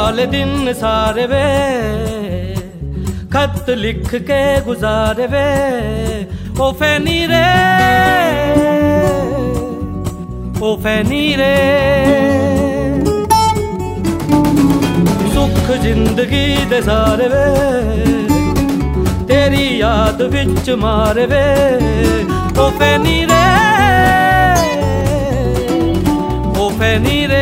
वाले दिन सारे वे खत लिख के गुजारे वे ओ फैनी रे, ओ फैनी रे। सुख जिंदगी दे सारे वे तेरी याद विच मारे वे ओ फैनी रे, ओ फैनी रे।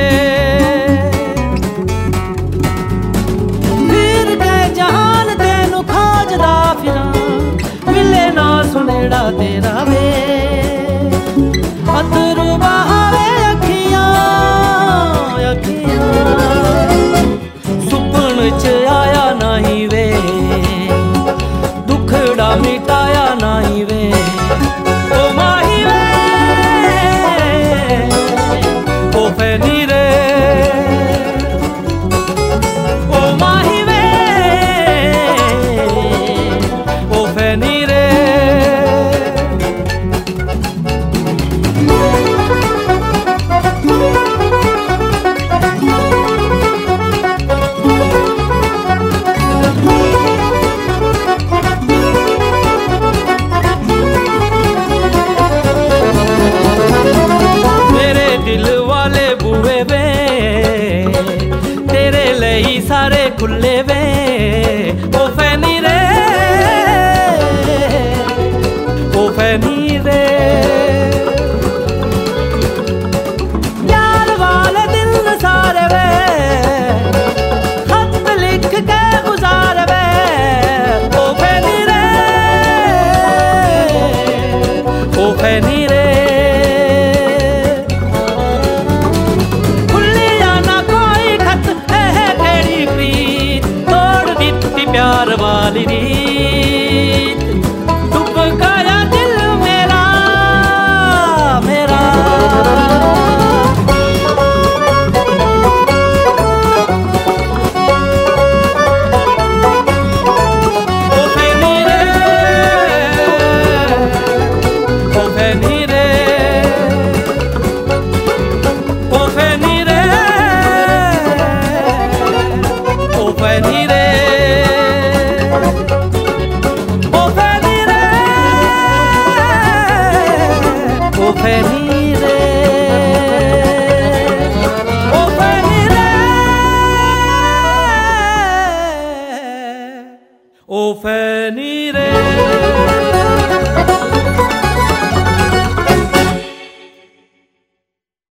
फिर के जहान तेनू खोजदा फिरां मिले ना सुनेड़ा तेरा वे अतरू बहावे अखियां अखियां सुपन च आया नहीं वे दुखड़ा मिटाया नहीं वे ओ माही वे ओ फैनी रे, ओ माही वे ओ फैनी रे। तेरे लई सारे खुले वे ओ फैनी रे, ओ फैनी रे। प्यार वाले दिल सारे वे खत लिख के गुजारे वे ओ फैनी रे, ओ फैनी रे। प्यार वाली रीत डूब गया दिल मेरा मेरा। ओ फैनी रे, ओ फैनी रे, ओ फैनी रे, ओ फैनी रे। ओ फैनी